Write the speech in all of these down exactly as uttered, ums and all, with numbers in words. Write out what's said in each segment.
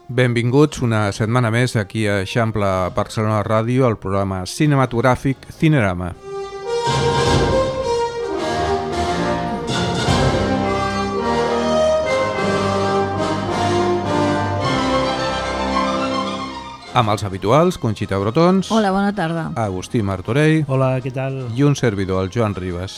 Benvinguts una setmana més aquí a Eixample Barcelona Ràdio, al programa cinematogràfic Cinerama. Amb els habituals, Conxita Brotons. Hola, bona tarda. Agustí Martorell. Hola, què tal? I un servidor, el Joan Ribas.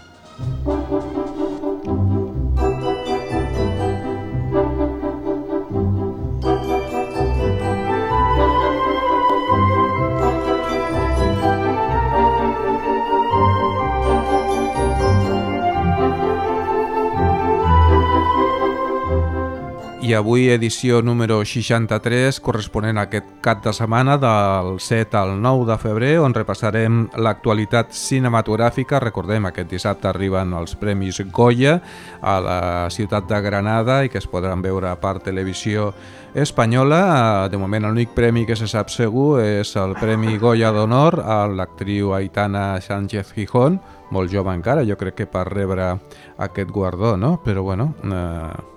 I avui edició número seixanta-tres, corresponent a aquest cap de setmana del set al nou de febrer, on repassarem l'actualitat cinematogràfica. Recordem, aquest dissabte arriben els Premis Goya a la ciutat de Granada i que es podran veure per televisió espanyola. De moment l'únic premi que se sap segur és el Premi Goya d'Honor a l'actriu Aitana Sánchez Gijón, molt jove encara, jo crec que per rebre aquest guardó, no? Però bueno... Eh...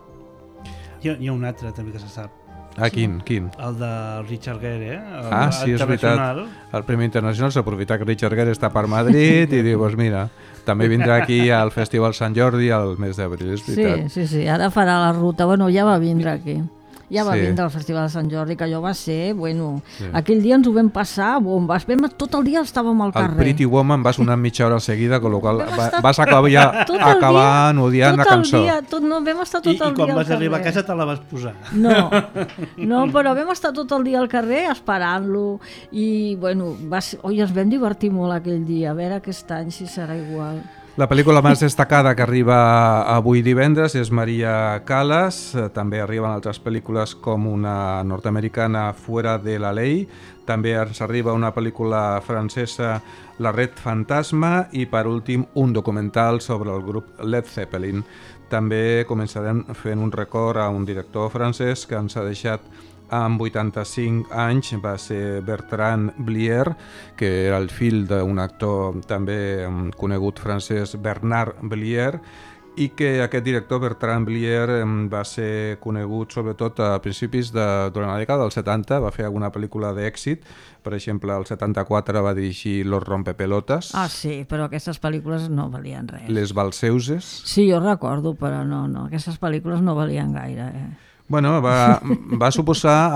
Hi ha, hi ha un altre també que se sap. Ah, quin? quin? El de Richard Gere, eh? El ah, sí, és veritat. El Premi Internacional s'aprofita que Richard Gere està per Madrid i diu, pues mira, també vindrà aquí al Festival Sant Jordi al mes d'abril, és veritat. Sí, sí, sí, ara farà la ruta. Bueno, ja va vindre aquí. Ja va sí. vindre al Festival de Sant Jordi, que allò va ser, bueno, sí. aquell dia ens ho vam passar bombes, vam, tot el dia estàvem al carrer. El Pretty Woman va sonar mitja hora seguida, amb la qual va, vas acabar ja acabant odiant la cançó. Dia, tot, no, vam estar tot I, el dia al carrer. I quan vas arribar a casa te la vas posar. No, no, però vam estar tot el dia al carrer esperant-lo i, bueno, va ser, oi, ens vam divertir molt aquell dia, a veure aquest any si serà igual. La pel·lícula més destacada que arriba avui divendres és Maria Callas. També arriben altres pel·lícules com una nord-americana, Fuera de la Ley. També ens arriba una pel·lícula francesa, La Red Fantasma, i per últim un documental sobre el grup Led Zeppelin. També començarem fent un record a un director francès que ens ha deixat amb vuitanta-cinc anys, va ser Bertrand Blier, que era el fill d'un actor també conegut francès, Bernard Blier, i que aquest director, Bertrand Blier, va ser conegut sobretot a principis de durant la dècada dels setanta, va fer alguna pel·lícula d'èxit, per exemple, el setanta-quatre va dirigir Los Rompepelotas. Ah, sí, però aquestes pel·lícules no valien res. Les Balseuses. Sí, jo recordo, però no, no, aquestes pel·lícules no valien gaire, eh? Bueno, va, va suposar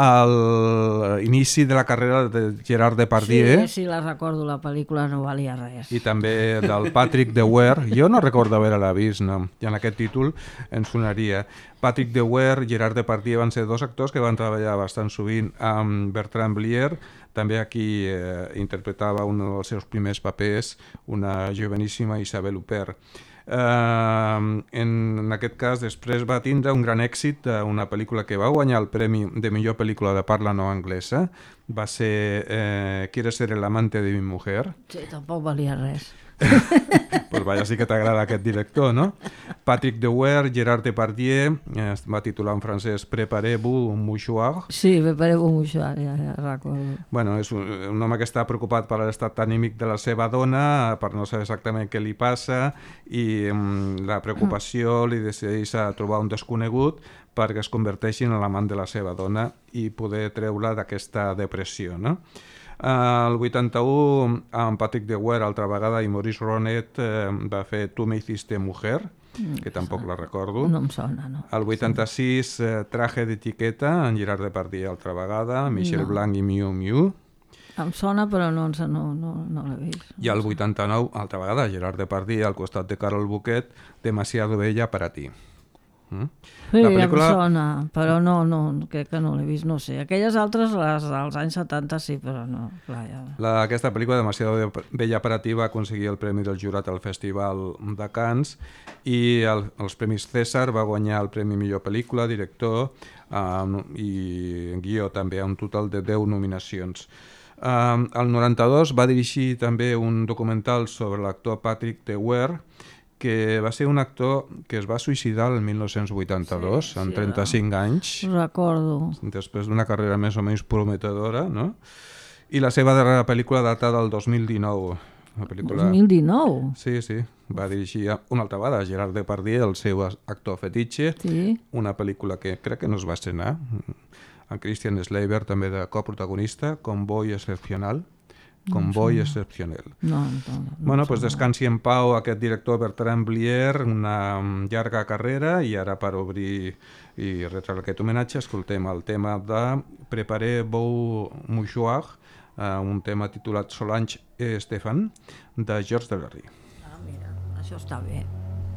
l'inici de la carrera de Gerard Depardieu. Sí, sí, la recordo, la pel·lícula no valia res. I també del Patrick Dewar. Jo no recordo haver-la vist, no? I en aquest títol ens sonaria. Patrick Dewar i Gerard Depardieu van ser dos actors que van treballar bastant sovint amb Bertrand Blier. També aquí eh, interpretava un dels seus primers papers, una joveníssima Isabelle Huppert. Uh, en aquest cas després va tindre un gran èxit, uh, una pel·lícula que va guanyar el premi de millor pel·lícula de parla no anglesa, va ser eh, ¿Quieres ser el amante de mi mujer? Sí, tampoc valia res. Pues vaja, sí que t'agrada aquest director, no? Patrick Dewar, Gerard Depardieu, eh, va titular en francès Préparez-vous un mouchoir. Sí, Préparez-vous un mouchoir, ja, ja recordo. Bueno, és un, un home que està preocupat per l'estat anímic de la seva dona, per no saber exactament què li passa, i um, la preocupació li decideix a trobar un desconegut perquè es converteixi en l'amant de la seva dona i poder treure d'aquesta depressió, no? El vuitanta-u, amb Patrick Dewar, altra vegada, i Maurice Ronet eh, va fer Tu me hiciste mujer, que tampoc la recordo. No em sona, no. El vuitanta-sis, eh, Traje d'etiqueta, en Gerard Depardieu, altra vegada, Michel no. Blanc i Miu Miu. Em sona, però no, no, no, no l'he vist. I el vuitanta-nou, altra vegada, Gerard Depardieu, al costat de Carol Bouquet, Demasiado bella para ti. Mm? Sí, la pel·lícula... em sona, però no, no, crec que no l'he vist, no sé. Aquelles altres, les dels anys setanta, sí, però no. Clar, ja... la, aquesta pel·lícula, Demasiado bella para ti, va aconseguir el Premi del Jurat al Festival de Cannes i el, els Premis César va guanyar el Premi Millor Pel·lícula, Director um, i Guió també, un total de deu nominacions. Um, el noranta-dos va dirigir també un documental sobre l'actor Patrick Dewar, que va ser un actor que es va suïcidar el mil nou-cents vuitanta-dos, sí, amb trenta-cinc sí, anys. Recordo. Després d'una carrera més o menys prometedora, no? I la seva darrera pel·lícula data del dos mil dinou. Una pel·lícula... dos mil dinou? Sí, sí. Va dirigir una altra vegada Gerard Depardieu, el seu actor fetitxe, sí. Una pel·lícula que crec que no es va estrenar. en Christian Slaver també de coprotagonista, Convoy Excepcional, Convoy Excepcional. No, no, no, Bueno, pues descansi en pau aquest director Bertrand Blier, una llarga carrera, i ara per obrir i retre aquest homenatge escoltem el tema de Préparez vos mouchoirs, un tema titulat Solange et Stéphane, de Georges Delerue. Ah, mira, això està bé.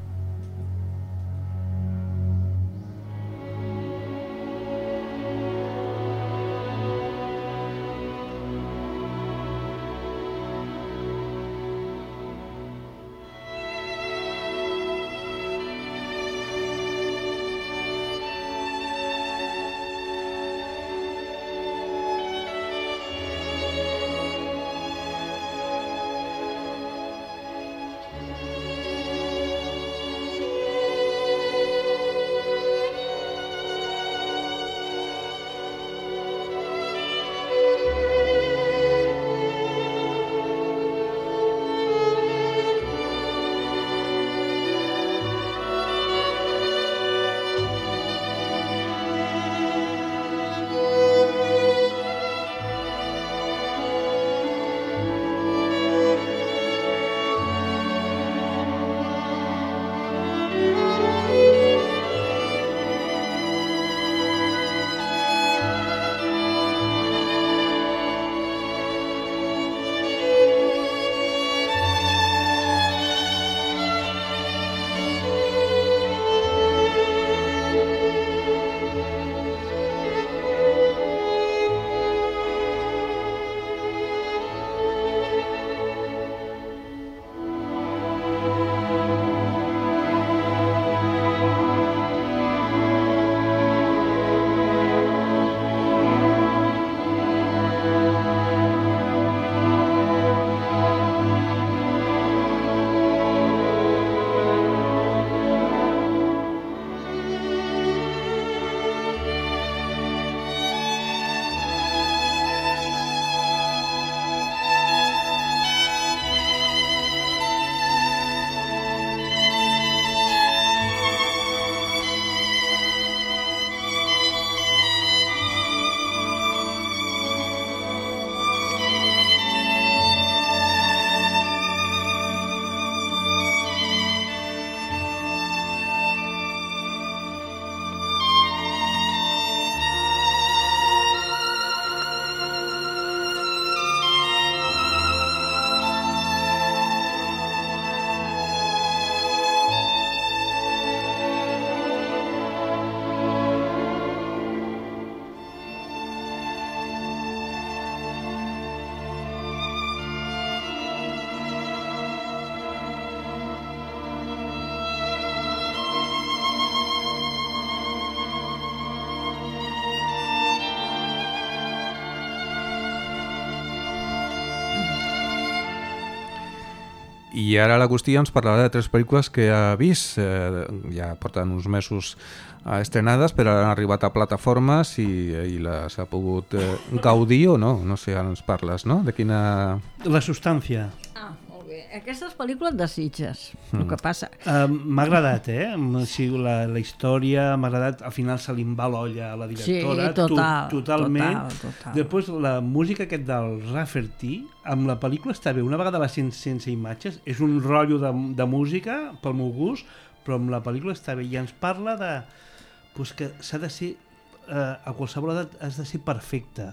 I ara l'Agustí ens parlarà de tres pel·lícules que ha vist, eh, ja porten uns mesos eh, estrenades, però han arribat a plataformes i, i les ha pogut eh, gaudir o no? No sé, ara ens parles, no? De quina... La substància. Ah, molt bé. Aquestes pel·lícules de Sitges, mm. el que passa... Uh, m'ha agradat, eh? Sí, la, la història m'ha agradat, al final se li en va l'olla a la directora. Sí, total, to, totalment. total, total. Després, la música aquest del Rafferty, amb la pel·lícula està bé, una vegada va sense, sense imatges, és un rotllo de, de música, pel meu gust, però amb la pel·lícula està bé, i ens parla de pues, que s'ha de ser, eh, a qualsevol edat has de ser perfecte.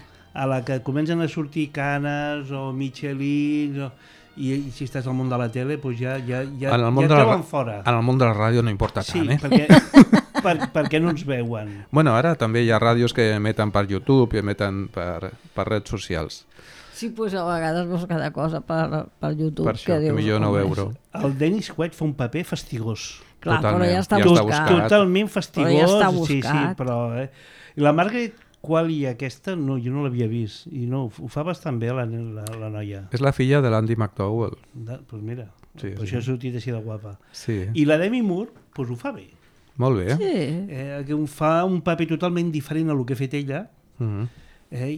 A la que comencen a sortir Canes o Michelin, o, i, i si estàs al món de la tele, pues ja, ja, ja, ja et treuen fora. En el món de la ràdio no importa sí, tant, eh? perquè, per, perquè no ens veuen. Bueno, ara també hi ha ràdios que emeten per YouTube i emeten per, per redes socials. Sí, pues a vegades veus cada cosa per, per YouTube. Per això, que, que dius, millor no veure-ho. El Dennis Quaid fa un paper fastigós. Clar, totalment, però ja està ja buscat. està buscat. Totalment fastigós. Però ja està sí, buscat. sí, però... Eh. I la Margaret Qualley aquesta, no, jo no l'havia vist. I no, ho fa bastant bé la, la, la noia. És la filla de l'Andy McDowell. Doncs pues mira, Sí, per sí. això ha sortit així de guapa. Sí. I la Demi Moore, pues ho fa bé. Molt bé. Sí. Eh, que fa un paper totalment diferent a lo que ha fet ella. Mm-hmm. Eh,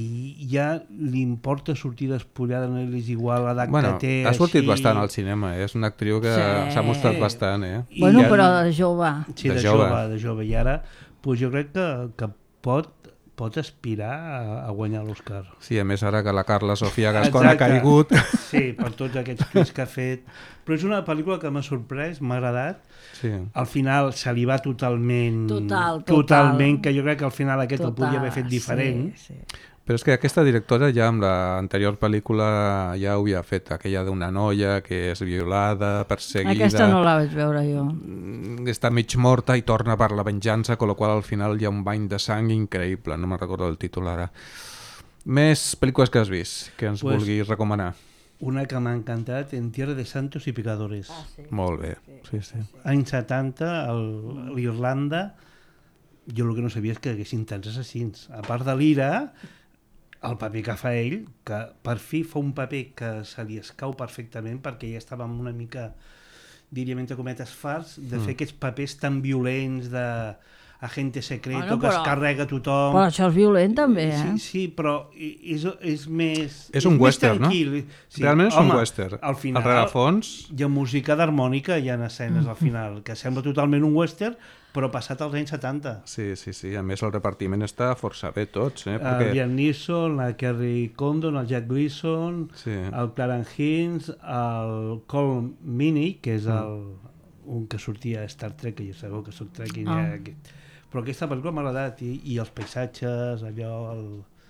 i ja li importa sortir despullada, no és igual l'edat Bueno, que té. ha sortit així. bastant al cinema, eh? És una actriu que Sí. s'ha mostrat bastant, eh? I Bueno, ja- però de jove. Sí, de de, jove. jove. de jove. I ara, pues jo crec que, que pot, pot aspirar a, a guanyar l'Oscar. Sí, a més ara que la Carla Sofia Gascon ha caigut. Sí, per tots aquests tuits que ha fet. Però és una pel·lícula que m'ha sorprès, m'ha agradat. Sí. Al final se li va totalment... Total, total. Totalment, que jo crec que al final aquest Total, el podia haver fet diferent. Sí, sí. Però és que aquesta directora ja amb l'anterior pel·lícula ja ho havia fet, aquella d'una noia que és violada, perseguida... Aquesta no la vaig veure jo. Està mig morta i torna per la venjança, con lo qual al final hi ha un bany de sang increïble, no me'n recordo el títol ara. Més pel·lícules que has vist, que ens Pues, vulguis recomanar. Una que m'ha encantat, En tierra de santos y pecadores. Ah, sí. Molt bé, sí, sí. Anys setanta, a l'Irlanda, jo el que no sabia és que haguessin tants assassins. A part de l'ira, el paper que fa ell, que per fi fa un paper que se li escau perfectament, perquè ja estava una mica, diríem entre cometes, farts de fer Mm. aquests papers tan violents de agente secreto, Bueno, que però- es carrega tothom. Però això és violent també, eh? Sí, sí, però és, és més... És un més western, no? tranquil. Sí, Realment és home, un western. Al final, Al rerefons... hi ha música d'harmònica, hi ha escenes al final, que sembla totalment un western, però passat als anys setanta. Sí, sí, sí. A més el repartiment està força bé tots, eh? El Perquè... Liam Neeson, la Kerry Condon, el Jack Gleeson, Sí. el Clarence Hinds, el Cole Meany, que és el, un que sortia a Star Trek, que jo sabeu que soc Trek, i Ah. ja, però aquesta pel·lícula m'ha agradat, i, i els paisatges, allò, el,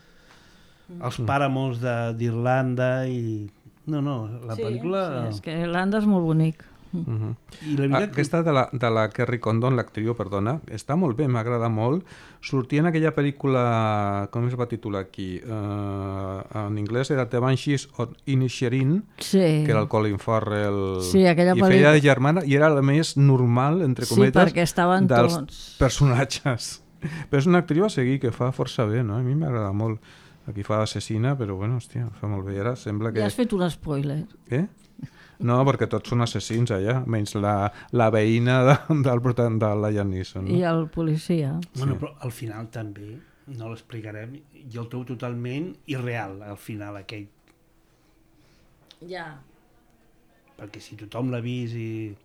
els pàramos de- d'Irlanda, i... No, no, la sí, pel·lícula... Sí, és que Irlanda és molt bonic. Uh -huh. I la veritat Aquesta de la, de la Kerry Condon, l'actriu, perdona, està molt bé, m'agrada molt. Sortia en aquella pel·lícula, com es va titular aquí? Uh, en anglès era The Banshees of Inisherin, Sí. que era el Colin Farrell, Sí, aquella i pel·lícula- feia de germana, i era la més normal, entre Sí, cometes, perquè estaven dels tots- personatges. Però és una actriu a seguir que fa força bé, no? A mi m'agrada molt. Aquí fa assassina, però bueno, hòstia, fa molt bé. Ara sembla que... Ja has fet un spoiler. Eh? No, perquè tots són assassins allà, menys la, la veïna de, del protagonista de la Liam Neeson. No? I el policia. Bueno, però al final també, no l'explicarem, jo el trobo totalment irreal, al final, aquell. Ja. Perquè si tothom l'ha vist i...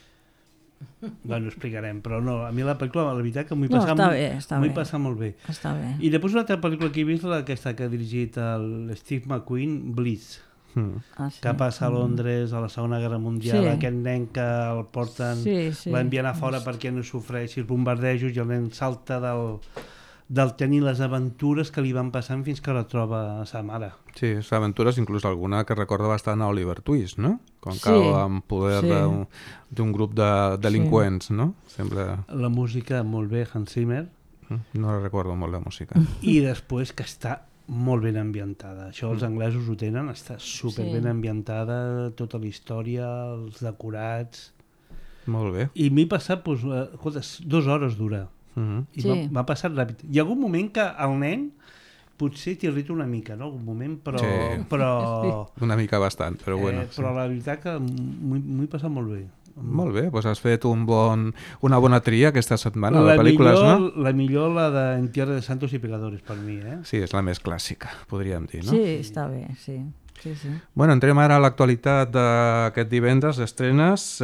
Bueno, ho explicarem, però no, a mi la pel·lícula, la veritat que m'ho he No, passat, està molt- bé, està m'ho he bé. passat molt bé. Està bé. I després una altra pel·lícula que he vist, la aquesta que ha dirigit el Steve McQueen, Blitz, Mm. Ah, sí. que passa a Londres a la Segona Guerra Mundial, Sí. aquest nen que el porten, Sí, sí. l'envien a fora perquè no sofreixi els bombardejos i el nen salta del, del tenir les aventures que li van passant fins que la troba a sa mare. Sí, és aventures, inclús alguna que recorda bastant a Oliver Twist, no? Quan Sí, cau amb poder sí. d'un- d'un grup de delinqüents, no? Sembla... La música molt bé, Hans Zimmer, No recordo molt la música. i després que està molt ben ambientada. Això els anglesos ho tenen, està super ben Sí. ambientada, tota la història, els decorats... Molt bé. I m'he passat, doncs, eh, escolta, dues hores dura. Mm-hmm. I Sí. m'ha- m'ha passat ràpid. Hi ha algun moment que el nen potser t'irrita una mica, no? Algun moment, però... Sí. Però, Una mica bastant, però bueno. eh, però la veritat que m'ho m'ho he passat molt bé. Molt bé, doncs has fet un bon, una bona tria aquesta setmana la, de pel·lícules, millor, no? la millor, la de En tierra de santos y pecadores, per mi, eh? Sí, és la més clàssica, podríem dir, no? Sí, està bé, sí. sí, sí. Bueno, entrem ara a l'actualitat d'aquest divendres d'estrenes.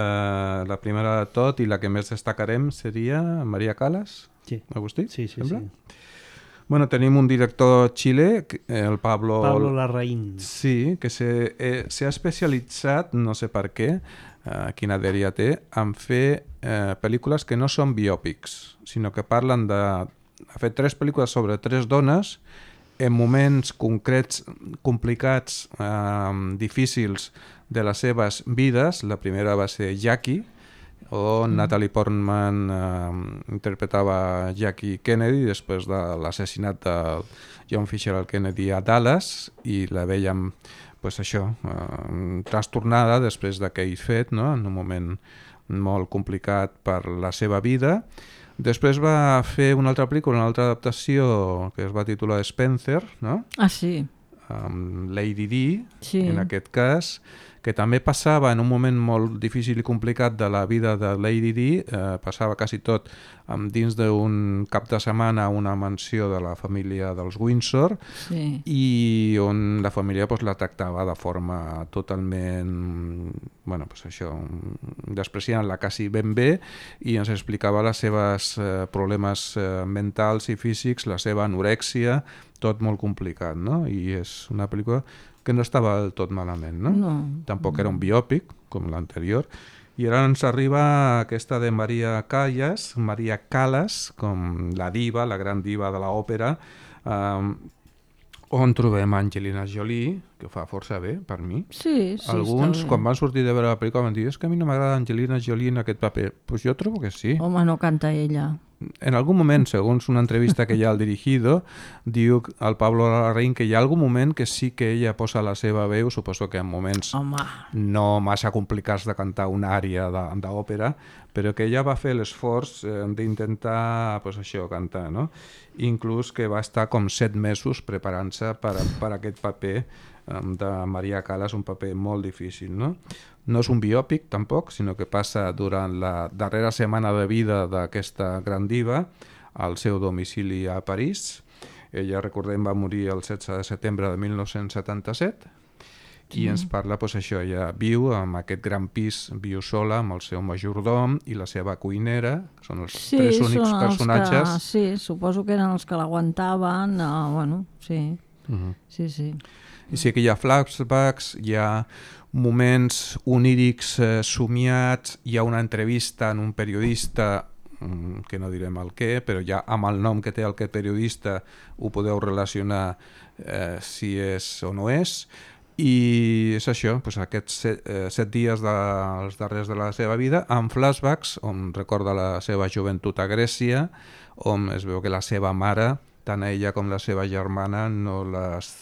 Eh, la primera de tot i la que més destacarem seria Maria Callas, Sí, Agustí, sí, sí. sembla? sí. Bueno, tenim un director xilè, el Pablo... Pablo Larraín. Sí, que se, eh, s'ha especialitzat, no sé per què, eh, quina dèria té, en fer eh, pel·lícules que no són biòpics, sinó que parlen de... Ha fet tres pel·lícules sobre tres dones en moments concrets, complicats, eh, difícils de les seves vides. La primera va ser Jackie, on Natalie Portman eh, interpretava Jackie Kennedy després de l'assassinat de John Fisher al Kennedy a Dallas, i la veiem pues, això, eh, trastornada després d'aquell fet, no? En un moment molt complicat per la seva vida. Després va fer una altra pel·lícula, una altra adaptació que es va titular Spencer, no? Ah, sí. Amb Lady Di, Sí. en aquest cas, que també passava en un moment molt difícil i complicat de la vida de Lady Di, eh, passava quasi tot um, dins d'un cap de setmana a una mansió de la família dels Windsor, sí. i on la família pues, la tractava de forma totalment, bueno, pues això, despreciant-la quasi ben bé, i ens explicava les seves eh, problemes eh, mentals i físics, la seva anorèxia, tot molt complicat, no? I és una pel·lícula que no estava del tot malament, no? No. Tampoc era un biòpic, com l'anterior. I ara ens arriba aquesta de Maria Callas, Maria Callas, com la diva, la gran diva de l'òpera, eh, on trobem Angelina Jolie, que ho fa força bé, per mi. Sí, sí, Alguns, està bé. quan van sortir de veure la pel·lícula, van dir és que a mi no m'agrada Angelina Jolie en aquest paper. Pues jo trobo que sí. Home, no canta ella. En algun moment, segons una entrevista que hi ha al Dirigido, diu al Pablo Larraín que hi ha algun moment que sí que ella posa la seva veu, suposo que en moments Home. no massa complicats de cantar una àrea d'òpera, però que ella va fer l'esforç eh, d'intentar pues, això, cantar, no? Inclús que va estar com set mesos preparant-se per, per aquest paper eh, de Maria Callas, un paper molt difícil, no? No és un biòpic tampoc, sinó que passa durant la darrera setmana de vida d'aquesta gran diva al seu domicili a París. Ella, recordem, va morir el setze de setembre de mil nou-cents setanta-set i ens parla, doncs això, ella viu en aquest gran pis, viu sola amb el seu majordom i la seva cuinera, que són els Sí, tres únics són els personatges. Que, sí, suposo que eren els que l'aguantaven, uh, bueno, sí, Uh-huh. sí, sí. I sí que hi ha flashbacks, hi ha moments onírics eh, somiats, hi ha una entrevista en un periodista, mm, que no direm el què, però ja amb el nom que té aquest periodista ho podeu relacionar eh, si és o no és. I és això, doncs aquests set, eh, set dies dels darrers de la seva vida, amb flashbacks, on recorda la seva joventut a Grècia, on es veu que la seva mare, tant ella com la seva germana, no les,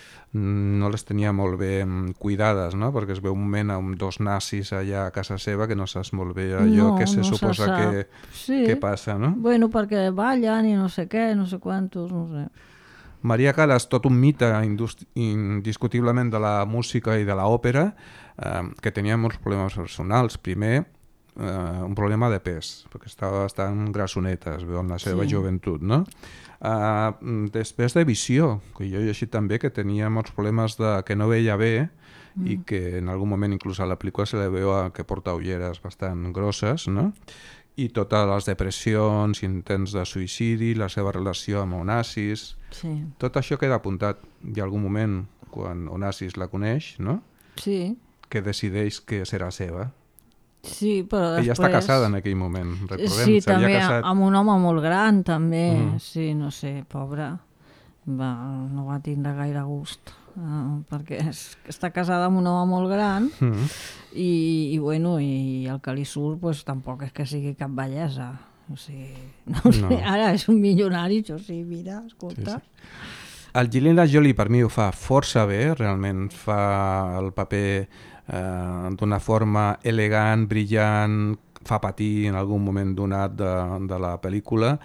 no les tenia molt bé cuidades, no? Perquè es veu un moment amb dos nazis allà a casa seva que no saps molt bé allò No, que se no se suposa sap. que, Sí. que passa, no? Bueno, perquè ballen i no sé què, no sé quantos, no sé. Maria Callas, tot un mite indus- indiscutiblement de la música i de l'òpera, eh, que tenia molts problemes personals. Primer, eh, un problema de pes, perquè estava bastant grassoneta, es veu en la seva Sí. joventut, no? Eh, després de visió, que jo he llegit també que tenia molts problemes de que no veia bé, mm. i que en algun moment inclús a la pel·lícula se li veu que porta ulleres bastant grosses, no? I totes les depressions, intents de suïcidi, la seva relació amb Onassis, Sí, tot això queda apuntat. Hi ha algun moment, quan Onassis la coneix, no? sí, Que decideix que serà seva. sí, però Ella després... està casada en aquell moment, recordem. Sí, s'havia també casat. amb un home molt gran, també. Mm. Sí, no sé, pobra. Va, no va tindre gaire gust. Uh, perquè és, està casada amb un home molt gran Mm. i, i, bueno, i el que li surt pues, tampoc és que sigui cap bellesa. O sigui, no, no. Sé, ara és un milionari, això sí, mira, escolta. Sí, sí. Angelina Jolie per mi ho fa força bé, realment fa el paper eh, d'una forma elegant, brillant, fa patir en algun moment donat de, de la pel·lícula,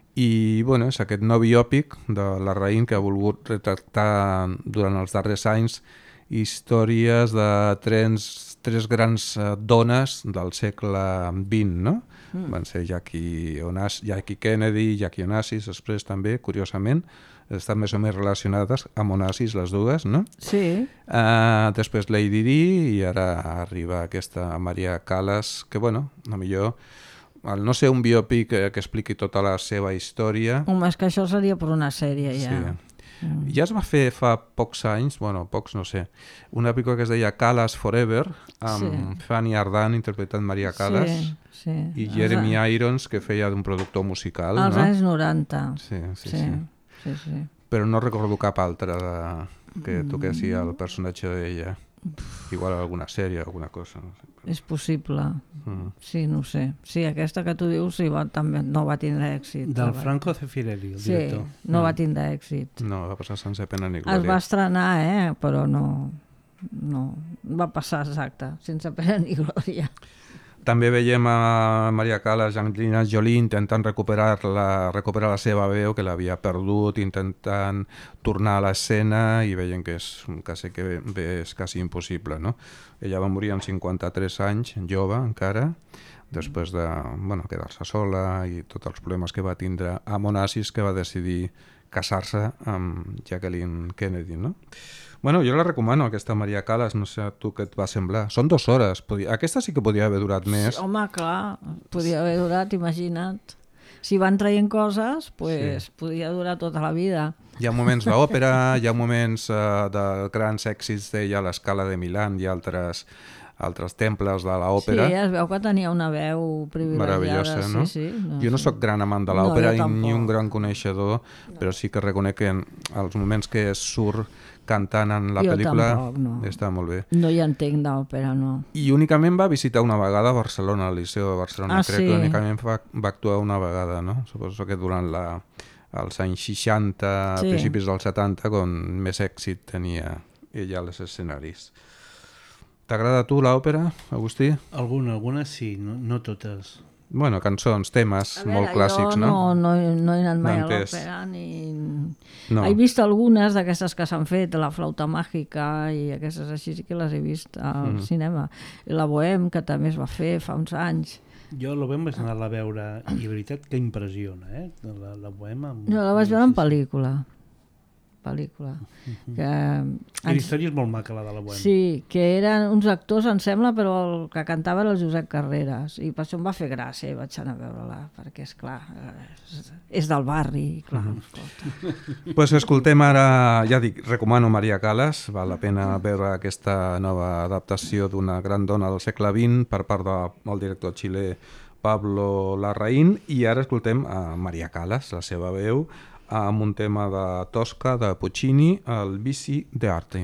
i bueno, és aquest nou biòpic de Larraín que ha volgut retractar durant els darrers anys històries de tres, tres grans eh, dones del segle vint, no? Mm. Van ser Jackie, Onas, Jackie Kennedy, Jackie Onassis, després també, curiosament, estan més o més relacionades amb Onassis les dues, no? Sí. Uh, després Lady Di i ara arriba aquesta Maria Callas, que bueno, a millor al no ser un biòpic que, que expliqui tota la seva història... Home, és que això seria per una sèrie, ja. Sí. Mm. Ja es va fer fa pocs anys, bueno, pocs no sé, una pel·lícula que es deia Callas Forever, amb sí. Fanny Ardant interpretant Maria Callas, sí, sí. i Jeremy Els... Irons, que feia d'un productor musical. Als no? anys noranta. Sí, sí, sí. sí. sí, sí. Però no recordo cap altra de... que toquessi el personatge d'ella. Igual alguna sèrie, alguna cosa. No sé. És possible. Mm. Sí, no ho sé. Sí, aquesta que tu dius sí, va, també no va tindre èxit. Del va. Franco Zeffirelli, el sí, director. no mm. va tindre èxit. No, va passar sense pena ni glòria. Es va estrenar, eh? Però no, no va passar exacte, sense pena ni glòria. També veiem a Maria Callas i Angelina Jolie intentant recuperar la, recuperar la seva veu, que l'havia perdut, intentant tornar a l'escena, i veiem que és quasi, que bé, és quasi impossible, no? Ella va morir amb cinquanta-tres anys, jove encara, després de bueno, quedar-se sola i tots els problemes que va tindre amb Onassis, que va decidir casar-se amb Jacqueline Kennedy, no? Bueno, jo la recomano, aquesta Maria Callas, no sé a tu què et va semblar. Són dues hores. Podia... Aquesta sí que podia haver durat més. Sí, home, clar, podia haver durat, imagina't. Si van traient coses, pues, sí. Podia durar tota la vida. Hi ha moments d'òpera, hi ha moments uh, de grans èxits, deia l'Escala de Milán i altres, altres temples de l'òpera. Sí, es veu que tenia una veu privilegiada. Meravellosa, no? Sí, sí, no, jo no sí. sóc gran amant de l'òpera no, ni un gran coneixedor, no. Però sí que reconec que en els moments que surt cantant en la jo pel·lícula tampoc, no. Està molt bé. No hi entenc d'òpera, no. I únicament va visitar una vegada a Barcelona, al Liceu de Barcelona. Ah, Crec sí? que únicament va, va actuar una vegada, no? Suposo que durant la, els anys seixanta, sí. Principis dels setanta, quan més èxit tenia ella als escenaris. T'agrada a tu l'òpera, Agustí? Alguna, alguna sí, no, no totes. Bueno, cançons, temes veure, molt clàssics, no? no? No, no he anat mai no a l'òpera, ni... No. He vist algunes d'aquestes que s'han fet, la flauta màgica i aquestes així, sí que les he vist al mm. cinema. La Bohème, que també es va fer fa uns anys. Jo la Bohème vaig anar a veure, i de veritat que impressiona, eh? La, la Bohème... Amb... No, la vaig veure en pel·lícula. pel·lícula. Uh-huh. Que, I la història és molt maca, la de la Bohème. Sí, que eren uns actors, em sembla, però el que cantava era el Josep Carreras, i per això em va fer gràcia i vaig anar a veure-la, perquè és clar, és, és del barri, clar. Uh-huh. Pues escoltem ara, ja dic, recomano Maria Callas, val la pena veure aquesta nova adaptació d'una gran dona del segle vint per part del director xilè Pablo Larraín, i ara escoltem a Maria Callas, la seva veu, amb un tema de Tosca, de Puccini, el Vici d'Arte.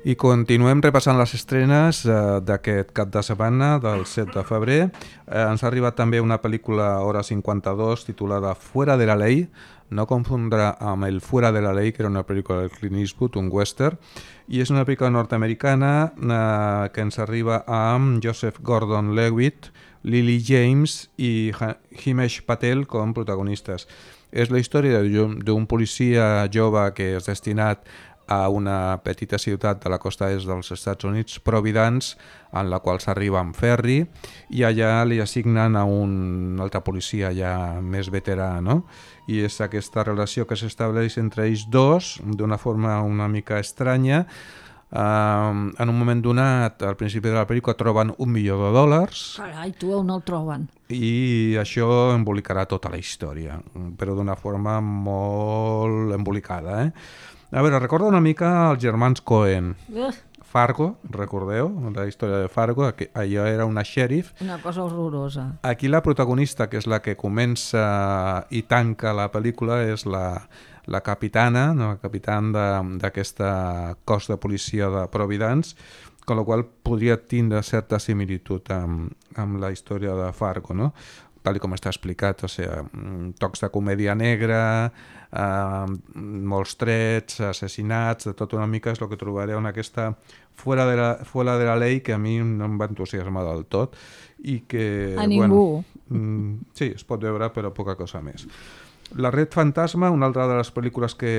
I continuem repassant les estrenes eh, d'aquest cap de setmana, del set de febrer. Eh, ens ha arribat també una pel·lícula Hora cinquanta-dos titulada Fuera de la Ley, no confondrà amb el Fuera de la Ley, que era una pel·lícula del Clint Eastwood, un western, i és una pel·lícula nord-americana eh, que ens arriba amb Joseph Gordon-Levitt, Lily James i Himesh Patel com protagonistes. És la història d'un policia jove que és destinat a una petita ciutat de la costa est dels Estats Units, Providence, en la qual s'arriba amb ferri, i allà li assignen a un altre policia ja més veterà, no? I és aquesta relació que s'estableix entre ells dos d'una forma una mica estranya. Uh, en un moment donat, al principi de la pel·lícula, troben un milió de dòlars. Carai, tu on el troben? I això embolicarà tota la història, però d'una forma molt embolicada, eh? A veure, recorda una mica els germans Coen. Uh, Fargo, recordeu? La història de Fargo, allò era una xèrif. una cosa horrorosa. Aquí la protagonista, que és la que comença i tanca la pel·lícula, és la, la capitana, no? La capitana d'aquesta cos de policia de Providence, amb la qual podria tindre certa similitud amb, amb la història de Fargo, no? Tal com està explicat, o sigui, tocs de comèdia negra, eh, molts trets, assassinats, de tot una mica és el que trobareu en aquesta Fuera de la, fuera de la Ley, que a mi no em va entusiasmar del tot i que... A ningú. Bueno, sí, es pot veure, però poca cosa més. La Red Fantasma, una altra de les pel·lícules que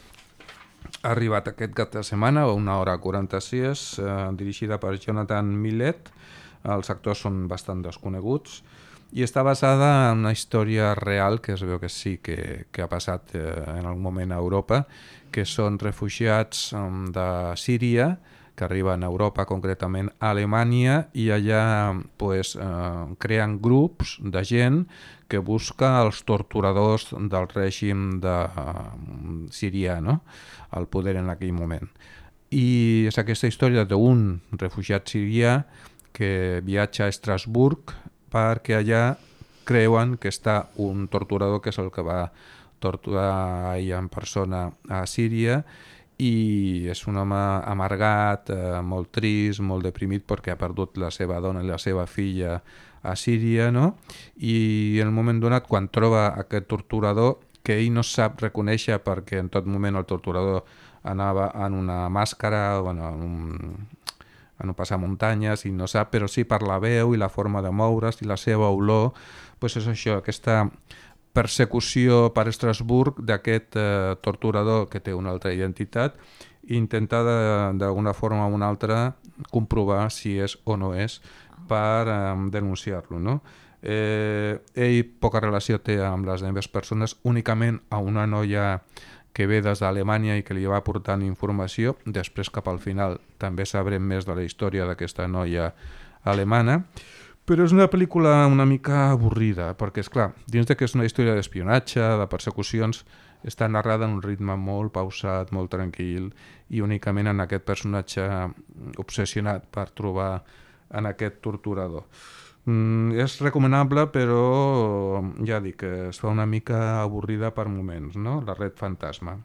ha arribat aquest cap de setmana, a una hora quaranta-sis, eh, dirigida per Jonathan Millet. Els actors són bastant desconeguts i està basada en una història real que es veu que sí que, que ha passat eh, en algun moment a Europa, que són refugiats um, de Síria que arriben a Europa, concretament a Alemanya, i allà pues, eh, creen grups de gent que busca els torturadors del règim de, uh, sirià, no? Al poder en aquell moment. I és aquesta història d'un refugiat sirià que viatja a Estrasburg perquè allà creuen que està un torturador que és el que va torturar ella en persona a Síria, i és un home amargat, eh, molt trist, molt deprimit perquè ha perdut la seva dona i la seva filla a Síria, no? I en un moment donat, quan troba aquest torturador, que ell no sap reconèixer perquè en tot moment el torturador anava en una màscara, bueno, en un... en un passamuntanyes, i no sap, però sí per la veu i la forma de moure's i la seva olor, doncs és això, aquesta persecució per Estrasburg d'aquest eh, torturador que té una altra identitat, i intentar d'alguna forma o una altra comprovar si és o no és per eh, denunciar-lo, no? Eh, ell poca relació té amb les demés persones, únicament a una noia que ve des d'Alemanya i que li va portant informació. Després, cap al final, també sabrem més de la història d'aquesta noia alemana. Però és una pel·lícula una mica avorrida, perquè, és clar, dins de que és una història d'espionatge, de persecucions, està narrada en un ritme molt pausat, molt tranquil, i únicament en aquest personatge obsessionat per trobar en aquest torturador. Mm, és recomanable, però ja dic que es fa una mica avorrida per moments, no? La Red Fantasma.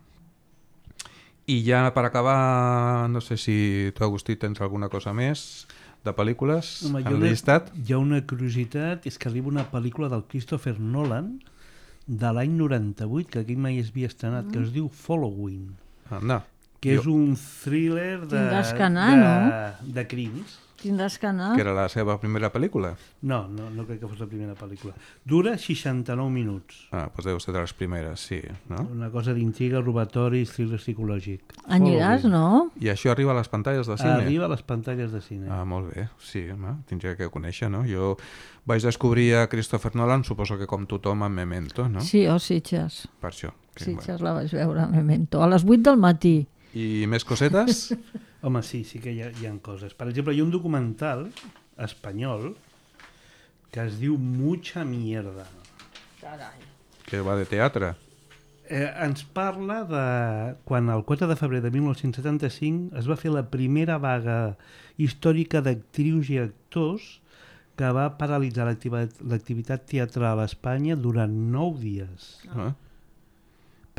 I ja per acabar, no sé si tu, Agustí, tens alguna cosa més de pel·lícules Home, al llistat? Hi ha una curiositat, és que arriba una pel·lícula del Christopher Nolan de l'any noranta-vuit, que aquí mai es havia estrenat, mm. que es diu Following, Ah, no. que Jo... és un thriller de, Tindràs que anar, de, no? de crims. Tindràs que anar. Que era la seva primera pel·lícula? No, no, no crec que fos la primera pel·lícula. Dura seixanta-nou minuts. Ah, doncs deu ser de les primeres, sí, no? Una cosa d'intriga, robatori, thriller psicològic. Aniràs, no? I això arriba a les pantalles de cine? Arriba a les pantalles de cine. Ah, molt bé, sí, home, tindria que conèixer, no? Jo vaig descobrir a Christopher Nolan, suposo que com tothom, en Memento, no? Sí, o Sitges. Per això. Que, Sitges la vaig veure a Memento, a les vuit del matí. I més cosetes? Home, sí, sí que hi ha, hi ha coses. Per exemple, hi ha un documental espanyol que es diu Mucha Mierda. Carai. Que va de teatre. Eh, ens parla de quan el quatre de febrer de mil nou-cents setanta-cinc es va fer la primera vaga històrica d'actrius i actors que va paralitzar l'activitat l'activitat teatral a Espanya durant nou dies. Ah.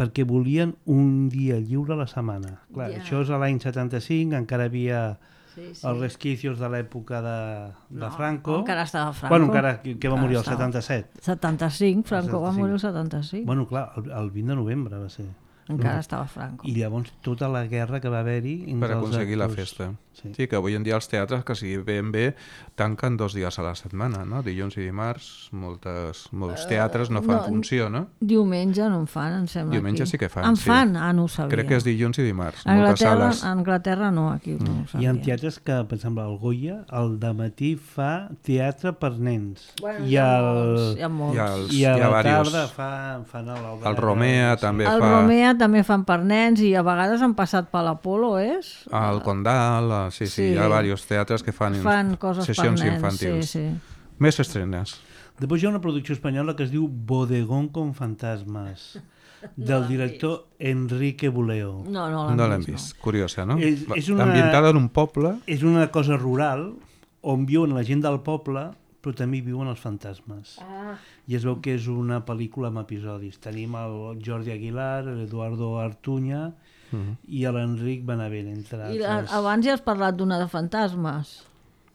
perquè volien un dia lliure a la setmana. Clar, Ja. això és a l'any setanta-cinc, encara havia Sí, sí. els resquicios de l'època de, de No, Franco. encara estava Franco. Bueno, encara que, que va Encara morir el estava. setanta-set. setanta-cinc, Franco El va setanta-cinc. morir el setanta-cinc. Bueno, clar, el, el vint de novembre va ser. Encara estava Franco. I llavors tota la guerra que va haver-hi entre Per els aconseguir la actors. festa. Sí. Sí, que avui en dia els teatres, que sigui ben bé, tanquen dos dies a la setmana, no? Dilluns i dimarts, moltes, molts teatres no fan no, funció, no? Diumenge no en fan, em sembla. Diumenge aquí. sí que fan, En sí. fan? Ah, no ho sabia. Crec que és dilluns i dimarts, A moltes Anglaterra, sales. a Anglaterra no, aquí no ho Hi sabia. ha teatres que, per exemple, el Goya, al dematí fa teatre per nens. Bueno, I hi ha el, molts, hi ha molts. Hi ha els- i a hi ha la varios. tarda fa, fan el... El Romea també El fa... Romea també fan per nens i a vegades han passat per l'Apolo, és? El Condal, eh, sí, sí, Sí. hi ha diversos teatres que fan, Fan coses per sessions nens, infantils. sí, sí. Més estrenes. Després hi ha una producció espanyola que es diu Bodegón con fantasmas, del director Enrique Buleo. No, no l'hem No l'hem vist. vist, curiosa, no? És- és una- Ambientada en un poble... És una cosa rural on viuen la gent del poble, però també hi viuen els fantasmes. Ah. I es veu que és una pel·lícula amb episodis. Tenim el Jordi Aguilar, l'Eduardo Artuña Mhm. i l'Enric Benavent, entre I la, altres. abans ja has parlat d'una de fantasmes.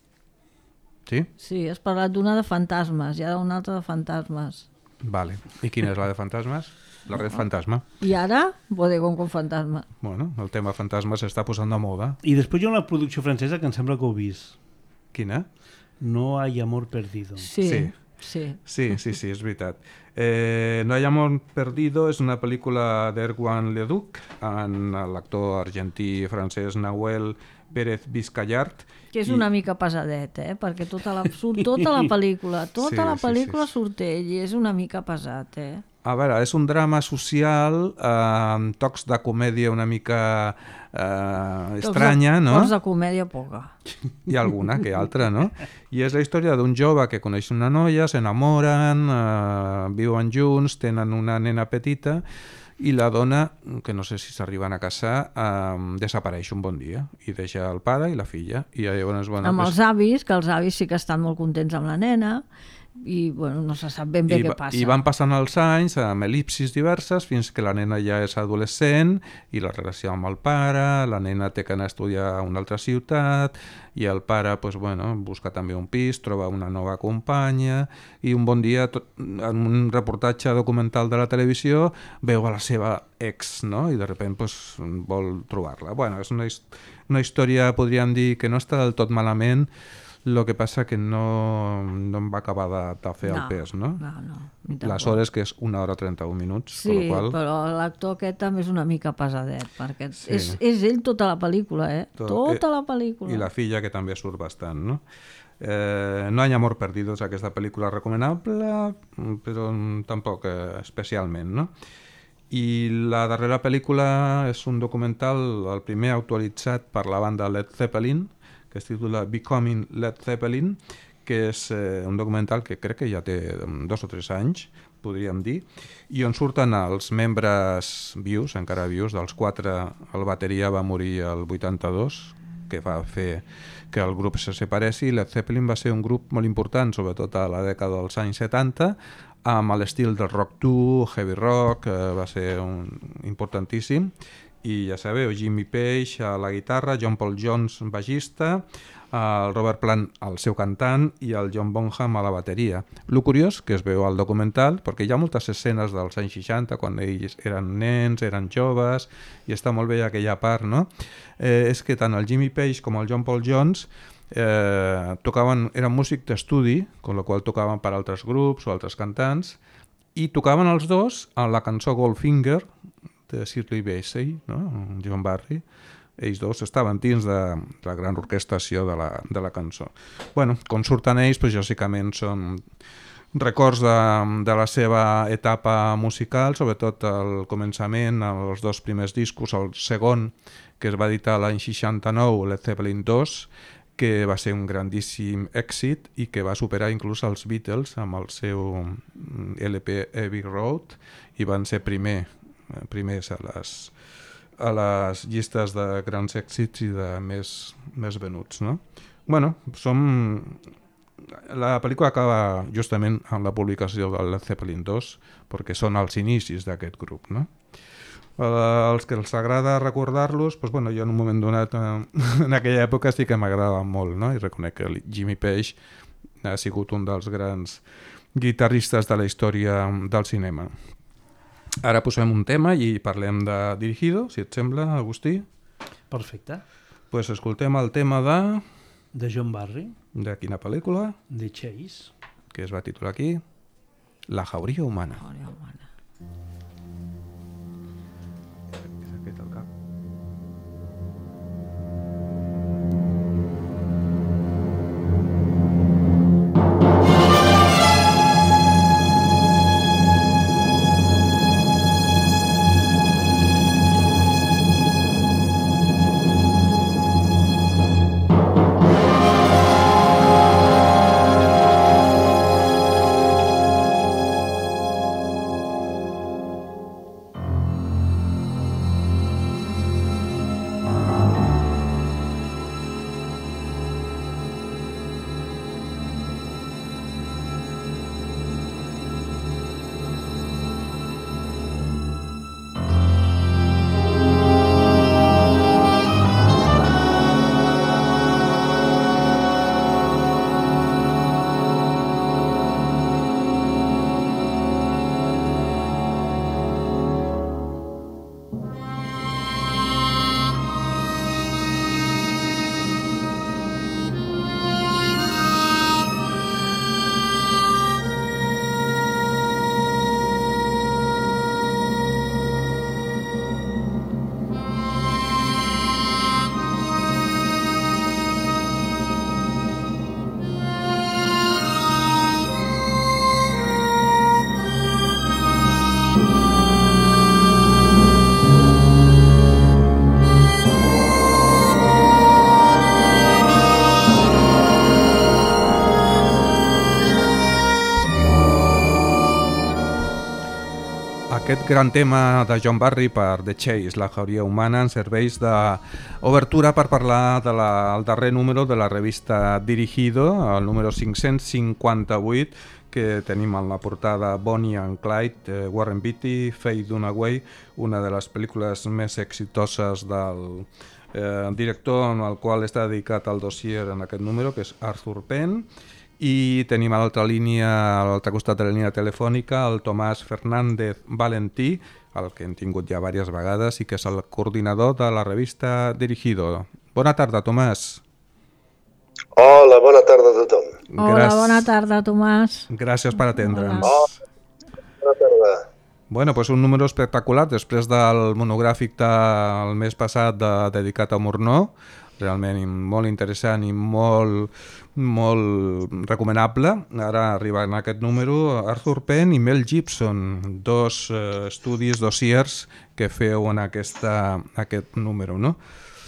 Sí? Sí, has parlat d'una de fantasmes, i ara una altra de fantasmes. Vale. I quina és la de fantasmes? La red fantasma. I ara, Bodegón con fantasma. Bueno, el tema fantasma s'està posant de moda. I després hi ha una producció francesa que em sembla que heu vist. Quina? No hay amor perdido. Sí, Sí. sí. Sí, sí, sí, és veritat. Eh, No hay amor perdido és una pel·lícula d'Erwan Leduc amb l'actor argentí francès Nahuel Pérez Vizcayart. Que és I- una mica pesadet, eh? Perquè tota la, surt tota la pel·lícula, tota Sí, la sí, pel·lícula sí. surt ell i és una mica pesat, eh? A veure, és un drama social eh, amb tocs de comèdia una mica eh, estranya, no? Cos de comèdia poca. Hi ha alguna que altra, no? I és la història d'un jove que coneix una noia, s'enamoren, eh, viuen junts, tenen una nena petita i la dona, que no sé si s'arriben a casar, eh, desapareix un bon dia i deixa el pare i la filla. I llavors, bueno, Amb pues, els avis, que els avis sí que estan molt contents amb la nena i, bueno, no se sap ben bé I, què va- passa. I van passant els anys amb el·lipsis diverses fins que la nena ja és adolescent i la relació amb el pare, la nena té que anar a estudiar a una altra ciutat i el pare pues, bueno, busca també un pis, troba una nova companya i un bon dia, tot, en un reportatge documental de la televisió, veu a la seva ex, no? I de sobte pues, vol trobar-la. Bueno, és una, his- una història, podríem dir, que no està del tot malament. El que passa que no, no em va acabar de, de fer no, el pes, no? No, no. ni tampoc. Les hores, que és una hora trenta-un minuts, Sí, per la qual... però l'actor aquest també és una mica pesadet, perquè Sí. és, és ell tota la pel·lícula, eh? Tot- Tota eh, la pel·lícula. I la filla, que també surt bastant, no? Eh, no hay amor perdido, és aquesta pel·lícula recomanable, però tampoc eh, especialment, no? I la darrera pel·lícula és un documental, el primer actualitzat per la banda Led Zeppelin, que es titula Becoming Led Zeppelin, que és eh, un documental que crec que ja té dos o tres anys, podríem dir, i on surten els membres vius, encara vius, dels quatre, el bateria va morir el vuitanta-dos, que va fer que el grup se separessi. Led Zeppelin va ser un grup molt important, sobretot a la dècada dels anys setanta, amb l'estil del rock dur, heavy rock, eh, va ser un, importantíssim. I ja sabeu, Jimmy Page a la guitarra, John Paul Jones baixista, el Robert Plant el seu cantant i el John Bonham a la bateria. Lo curiós que es veu al documental, perquè hi ha moltes escenes dels anys seixanta, quan ells eren nens, eren joves, i està molt bé aquella part, no? Eh, és que tant el Jimmy Page com el John Paul Jones eh, tocaven, eren músics d'estudi, amb la qual tocaven per altres grups o altres cantants, i tocaven els dos a la cançó Goldfinger, de Shirley Bassey, no? John Barry. Ells dos estaven dins de, de la gran orquestació de la, de la cançó. Bueno, com surten ells, doncs, lògicament són records de, de la seva etapa musical, sobretot al començament, els dos primers discos, el segon, que es va editar l'any seixanta-nou, Led Zeppelin dos, que va ser un grandíssim èxit i que va superar inclús els Beatles amb el seu L P Abbey Road i van ser primer primers a les, a les llistes de grans èxits i de més, més venuts, no? Bueno, som la pel·lícula acaba justament amb la publicació del Led Zeppelin dos, perquè són els inicis d'aquest grup, no? Uh, els que els agrada recordar-los, doncs, bueno, jo en un moment donat, uh, en aquella època sí que m'agradava molt, no? I reconec que Jimmy Page ha sigut un dels grans guitarristes de la història del cinema. Ara posem un tema i parlem de Dirigido, si et sembla, Agustí. Perfecte. Pues escoltem el tema de... De John Barry. De quina pel·lícula? The Chase. Que es va titular aquí La jauria humana. La jauria humana. Aquest gran tema de John Barry per The Chase, La jauria humana, ens serveix d'obertura per parlar del de darrer número de la revista Dirigido, el número cinc-cents cinquanta-vuit, que tenim en la portada Bonnie and Clyde, eh, Warren Beatty, Faye Dunaway, una de les pel·lícules més exitoses del eh, director al qual està dedicat el dossier en aquest número, que és Arthur Penn. I tenim a l'altra línia, a l'altre costat de la línia telefònica, el Tomàs Fernández Valentí, el que hem tingut ja diverses vegades i que és el coordinador de la revista Dirigido. Bona tarda, Tomàs. Hola, bona tarda a tothom. Hola, Gràcies. Bona tarda, Tomàs. Gràcies per atendre'ns. Hola, bona tarda. Bueno, pues un número espectacular després del monogràfic del mes passat de, dedicat a Murnau, realment molt interessant i molt, molt recomanable. Ara arriba en aquest número Arthur Penn i Mel Gibson, dos eh, estudis, dossiers que feu en aquesta, aquest número, no?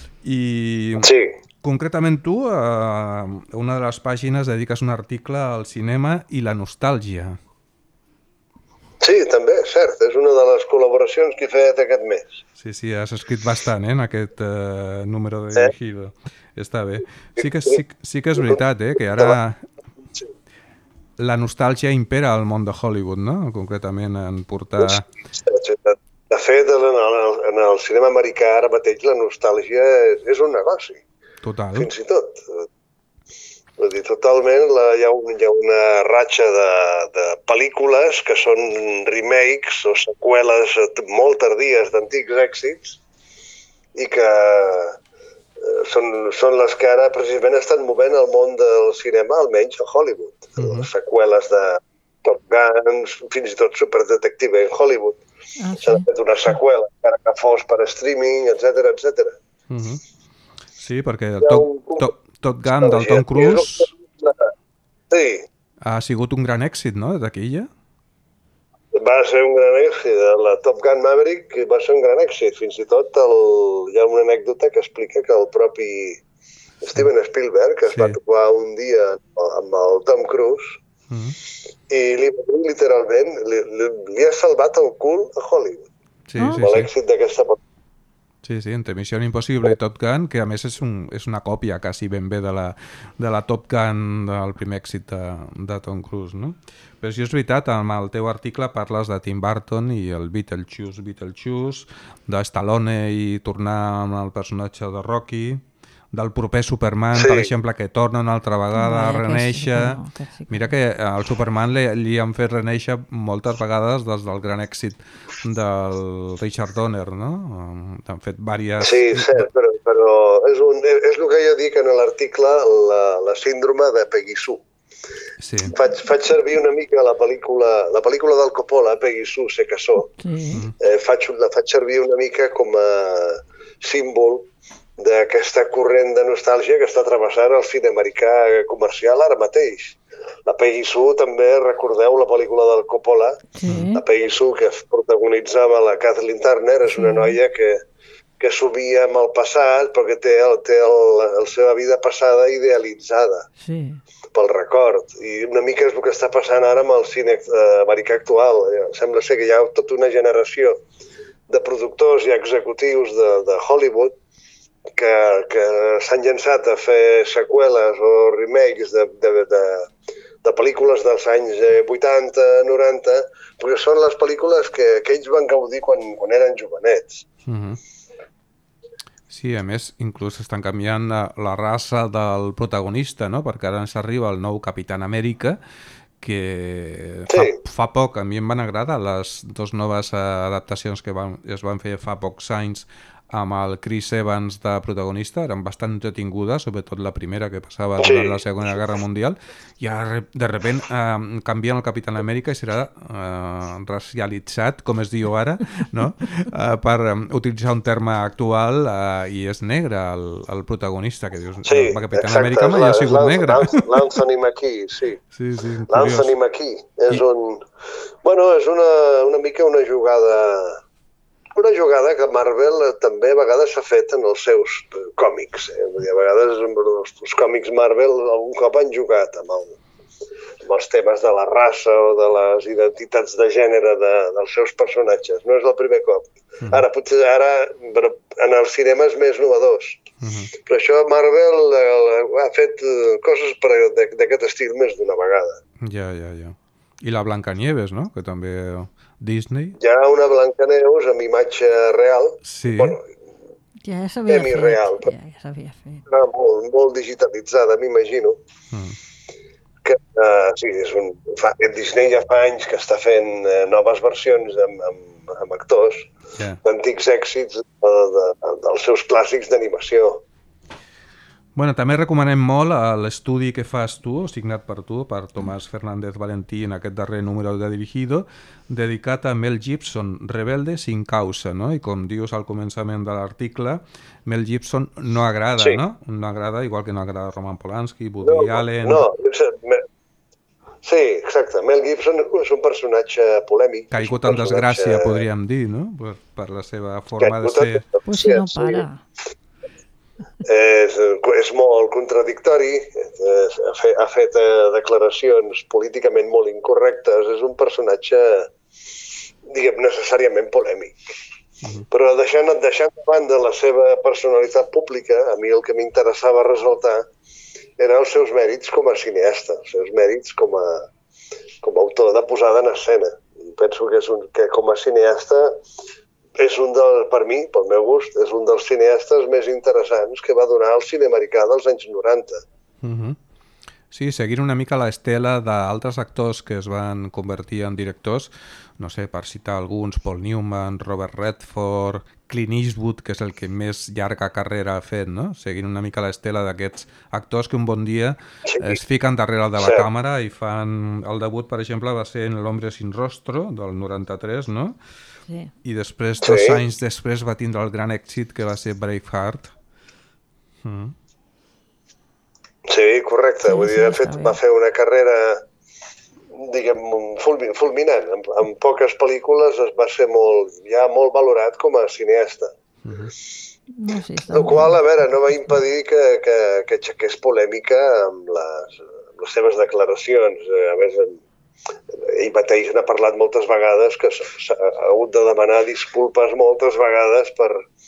I sí. Concretament tu, a una de les pàgines dediques un article al cinema i la nostàlgia. Sí, també, cert, és una de les col·laboracions que he fet aquest mes. Sí, sí, has escrit bastant, eh, en aquest eh, número de Dirigido. Sí. Està bé. Sí que, sí, sí que és veritat, eh, que ara la nostàlgia impera al món de Hollywood, no? Concretament en portar... De fet, en el, en el cinema americà ara mateix la nostàlgia és, és un negoci. Total. Fins i tot. Vull dir, totalment la, hi, ha un, hi ha una ratxa de, de pel·lícules que són remakes o seqüeles molt tardies d'antics èxits i que eh, són, són les que ara precisament estan movent el món del cinema, almenys a Hollywood. Uh-huh. Les seqüeles de Top Gun, fins i tot Super Detective en Hollywood. Ah, sí. S'ha fet una seqüela, encara que fos per streaming, etcètera, etcètera. Uh-huh. Sí, perquè Top, top, Top Gun del Tom Cruise sí. ha sigut un gran èxit, no?, de taquilla. Va ser un gran èxit. La Top Gun Maverick va ser un gran èxit. Fins i tot el... hi ha una anècdota que explica que el propi Steven Spielberg es sí. va trobar un dia amb el Tom Cruise uh-huh. i li, literalment li, li, li ha salvat el cul a Hollywood. Sí, sí, amb l'èxit sí. d'aquesta pel·lícula. Sí, sí, entre Missió Impossible i Top Gun, que a més és, un, és una còpia quasi ben bé de la, de la Top Gun del primer èxit de, de Tom Cruise, no? Però si és veritat, amb el teu article parles de Tim Burton i el Beetlejuice, Beetlejuice, de Stallone i tornar amb el personatge de Rocky, del proper Superman, sí. per exemple, que torna una altra vegada a renéixer. No, que sí, que... Mira que al Superman li, li han fet renéixer moltes vegades des del gran èxit del Richard Donner, no? Han fet diverses... Sí, cert, però, però és, un, és el que jo dic en l'article, la, la síndrome de Peggy Sue. Sí. Faig, faig servir una mica la pel·lícula, la pel·lícula del Coppola, Peggy Sue, sé que so. Sí. Eh, faig, la faig servir una mica com a símbol d'aquesta corrent de nostàlgia que està travessant el cine americà comercial ara mateix. La Peggy Sue, també recordeu la pel·lícula del Coppola, sí. La Peggy Sue, que protagonitzava la Kathleen Turner, és una noia que, que somia amb el passat, però que té, el, té el, la seva vida passada idealitzada sí. pel record. I una mica és el que està passant ara amb el cine americà actual. Sembla ser que hi ha tota una generació de productors i executius de, de Hollywood que, que s'han llançat a fer seqüeles o remakes de, de, de, de pel·lícules dels anys vuitanta, noranta, perquè són les pel·lícules que, que ells van gaudir quan, quan eren jovenets. Mm-hmm. Sí, a més, inclús estan canviant la, la raça del protagonista, no? Perquè ara ens arriba el nou Capitán Amèrica, que sí. fa, fa poc, a mi em van agradar les dues noves adaptacions que van, es van fer fa pocs anys amb el Chris Evans de protagonista, eren bastant entretingudes, sobretot la primera que passava durant sí. la Segona Guerra Mundial, i ara de repent eh, canvien el Capitán Amèrica i serà eh, racialitzat, com es diu ara, no? eh, per um, utilitzar un terme actual, eh, i és negre el, el protagonista, que dius, sí, el Capitán Amèrica mai ha sigut negre. L'Anthony Mackie, sí. sí, sí L'Anthony Mackie és I... un... Bueno, és una, una mica una jugada... Una jugada que Marvel també a vegades s'ha fet en els seus còmics. Eh? Vull dir, a vegades els, els còmics Marvel algun cop han jugat amb, el, amb els temes de la raça o de les identitats de gènere de, dels seus personatges. No és el primer cop. Uh-huh. Ara, potser ara, però en el cinema és més novedós. Uh-huh. Però això Marvel eh, ha fet coses d'aquest estil més d'una vegada. Ja, ja, ja. I la Blancanieves, no? Que també... Disney. Hi ha una Blancaneus amb imatge real. Sí. Bueno, ja s'havia fet. Real, ja, ja s'havia fet. Molt, molt digitalitzada, m'imagino. Mm. Que, uh, sí, és un, fa, Disney ja fa anys que està fent uh, noves versions amb, amb, amb actors yeah. d'antics èxits de, de, de, dels seus clàssics d'animació. Bueno, també recomanem molt l'estudi que fas tu, signat per tu, per Tomàs Fernández Valentí, en aquest darrer número de Dirigido, dedicat a Mel Gibson, Rebelde sin causa, no? I com dius al començament de l'article, Mel Gibson no agrada, sí. no? No agrada, igual que no agrada Roman Polanski, Woody no, Allen... No, sí, exacte. Mel Gibson és un personatge polèmic. Caigut en desgràcia, podríem dir, no? Per, per la seva forma de ser... Pues si no para... És, és molt contradictori, ha fet, ha fet declaracions políticament molt incorrectes, és un personatge, diguem, necessàriament polèmic. Uh-huh. Però deixant, deixant de banda la seva personalitat pública, a mi el que m'interessava ressaltar eren els seus mèrits com a cineasta, els seus mèrits com a, com a autor de posada en escena. I penso que, és un, que com a cineasta és un del, per mi, pel meu gust, és un dels cineastes més interessants que va donar el cine americà dels anys noranta. Uh-huh. Sí, seguint una mica l'estela d'altres actors que es van convertir en directors, no sé, per citar alguns, Paul Newman, Robert Redford, Clint Eastwood, que és el que més llarga carrera ha fet, no? Seguint una mica l'estela d'aquests actors que un bon dia sí. es fiquen darrere de la sí. càmera i fan... El debut, per exemple, va ser en L'Hombre sin rostro, del noranta-tres, no? Sí. I després, dos sí. anys després, va tindre el gran èxit que va ser Braveheart. Mm. Sí, correcte. Sí, Vull dir, sí, de fet, va fer una carrera, diguem, fulminant. En, en poques pel·lícules es va ser molt, ja molt valorat com a cineasta. Mm-hmm. No, sí, el qual, a veure, no va impedir que, que, que aixequés polèmica amb les, amb les seves declaracions. A més, ell mateix n'ha parlat moltes vegades que s'ha hagut de demanar disculpes moltes vegades per,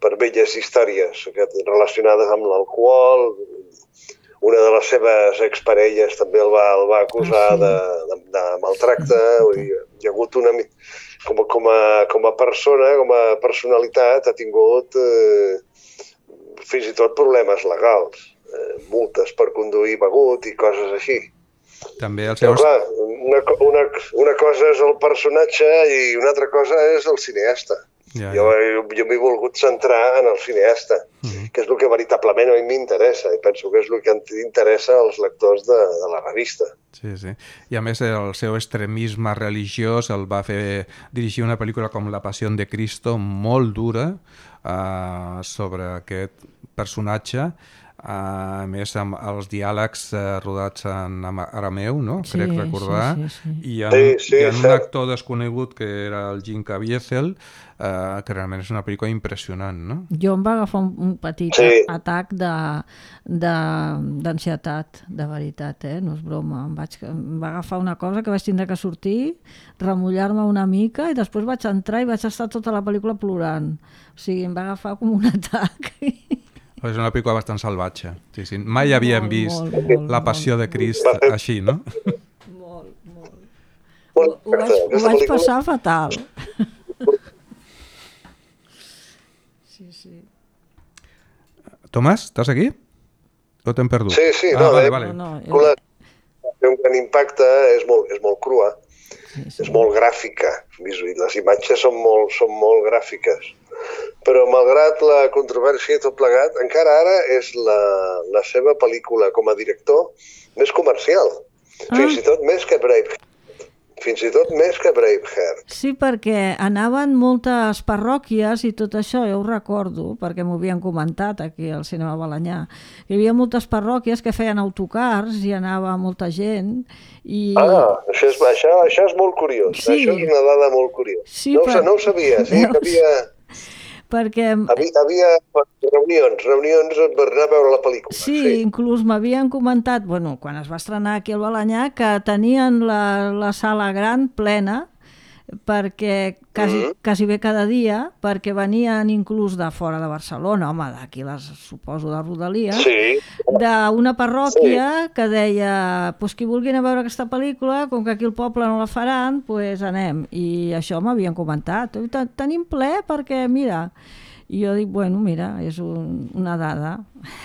per velles històries relacionades amb l'alcohol. Una de les seves exparelles també el va, el va acusar ah, sí. de, de, de maltracte. Vull dir, hi ha hagut una... Com a, com, a, com a persona, com a personalitat, ha tingut eh, fins i tot problemes legals. Eh, multes per conduir begut i coses així. També els seus... Però clar, una, una, una cosa és el personatge i una altra cosa és el cineasta. Ja, ja. Jo, jo m'he volgut centrar en el cineasta, uh-huh. que és el que veritablement a mi m'interessa, i penso que és el que interessa als lectors de, de la revista. Sí, sí. I a més el seu extremisme religiós el va fer dirigir una pel·lícula com La Passió de Cristo, molt dura, uh, sobre aquest personatge, a més amb els diàlegs uh, rodats en arameu, no? Sí, crec recordar, sí, sí, sí. i hi ha, sí, sí, hi ha un actor desconegut que era el Jim Caviezel, uh, que realment és una pel·lícula impressionant, no? Jo em va agafar un, un petit sí. atac de, de, d'ansietat, de veritat, eh? No és broma. Em, vaig, em va agafar una cosa que vaig tindre que sortir, remullar-me una mica i després vaig entrar i vaig estar tota la pel·lícula plorant. O sigui, em va agafar com un atac. És una pel·lícula bastant salvatge. Sí, sí. Mai havíem molt, vist molt, molt, La Passió molt, de Crist molt. Així, no? Molt, molt. Ho, ho, vaig, ho vaig passar fatal. Sí, sí. Tomàs, estàs aquí? O t'hem perdut? Sí, sí. Ah, no, vale, eh, vale. No, no, té un gran impacte, és molt, és molt crua, sí, sí. és molt gràfica. Les imatges són molt, són molt gràfiques. Però malgrat la controvèrsia i tot plegat, encara ara és la, la seva pel·lícula com a director més comercial. Ah. Fins i tot més que Braveheart. Fins i tot més que Braveheart. Sí, perquè anaven moltes parròquies i tot això, jo ho recordo, perquè m'ho havien comentat aquí al Cinema Balenyà. Hi havia moltes parròquies que feien autocars i anava molta gent. I... Ah, això és, això, això és molt curiós. Sí. Això és una dada molt curiosa. Sí, no, per... no ho sabia, sí, que havia... Perquè... Havia, havia reunions, reunions per anar a veure la pel·lícula. Sí, sí. Inclús m'havien comentat, bueno, quan es va estrenar aquí al Balenyà, que tenien la, la sala gran plena, perquè quasi, mm-hmm. quasi bé cada dia, perquè venien inclús de fora de Barcelona, home, d'aquí les, suposo, de Rodalies, sí. d'una parròquia sí. que deia, pues, qui vulgui anar a veure aquesta pel·lícula, com que aquí al poble no la faran, pues anem. I això m'havien comentat. Tenim ple perquè, mira, i jo dic, bueno, mira, és un, una dada.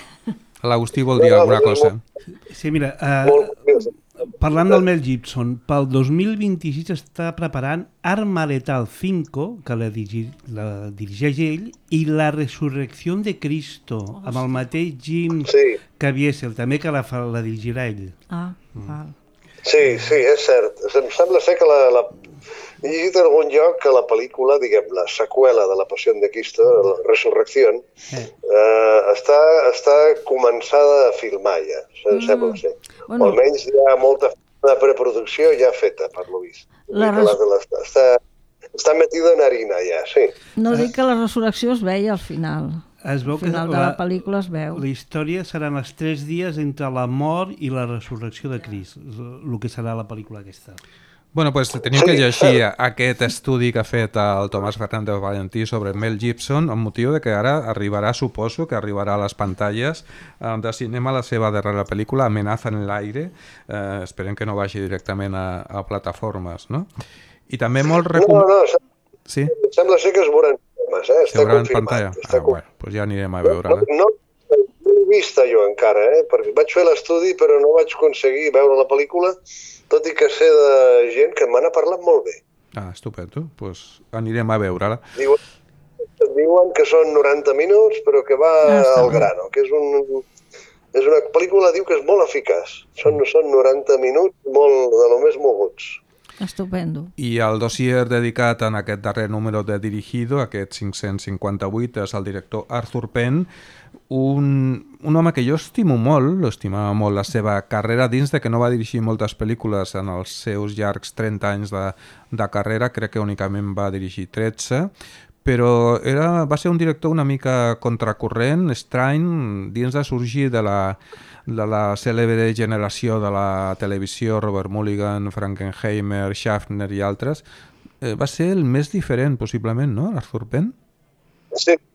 L'Agustí vol dir alguna cosa. Sí, mira, uh, parlant del Mel Gibson, pel dos mil vint-i-sis està preparant Arma Letal cinco, que la, dirigi, la dirigeix ell, i La Resurrecció de Cristo, oh, amb el mateix Jim sí. Caviezel, també que la, la dirigirà ell. Ah, val. Sí, sí, és cert. Em sembla ser que la... la... He llegit en algun lloc que la pel·lícula, diguem, la seqüela de La Passió de Cristo, La Resurrecció, eh. eh, està, està començada a filmar ja, mm. sembla ser. Bueno. O almenys hi ha molta preproducció ja feta, per lo vist. La res... la, la, està, està metida en harina ja, sí. No dic que la resurrecció es veia al final. Es veu al final que de la, la pel·lícula es veu. La història seran els tres dies entre la mort i la resurrecció de Crist, el que serà la pel·lícula aquesta. Bueno, pues tenim que llegir aquest estudi que ha fet el Tomàs Fernández Valentí sobre Mel Gibson, amb motiu de que ara arribarà, suposo, que arribarà a les pantalles de cinema la seva darrera pel·lícula, Amenaza en l'aire. Eh, esperem que no vagi directament a, a plataformes, no? I també molt... Recom... No, no, sembla, sí? sembla ser que es veuran filmes, eh? Està confirmat. Pantalla? Ah, bueno, pues ja anirem a veure-la. No, no, no l'he vista jo encara, eh? Perquè vaig fer l'estudi però no vaig aconseguir veure la pel·lícula, tot i que sé de gent que me n'ha parlat molt bé. Ah, estupendo. Pues anirem a veure-la. Diuen, diuen que són noranta minuts, però que va ah, al grano, que és, un, és una pel·lícula, diu que és molt eficaç. Són, són noranta minuts molt, de lo més moguts. Estupendo. I el dossier dedicat en aquest darrer número de Dirigido, aquest cinc-cents cinquanta-vuit, és el director Arthur Penn, un, un home que jo estimo molt, l'estimava molt la seva carrera, dins de que no va dirigir moltes pel·lícules en els seus llargs trenta anys de, de carrera, crec que únicament va dirigir tretze, però era, va ser un director una mica contracorrent, estrany, dins de sorgir de la... de la cèlebre generació de la televisió, Robert Mulligan, Frankenheimer, Schaffner i altres, eh, va ser el més diferent, possiblement, no, Arthur Penn? Sí,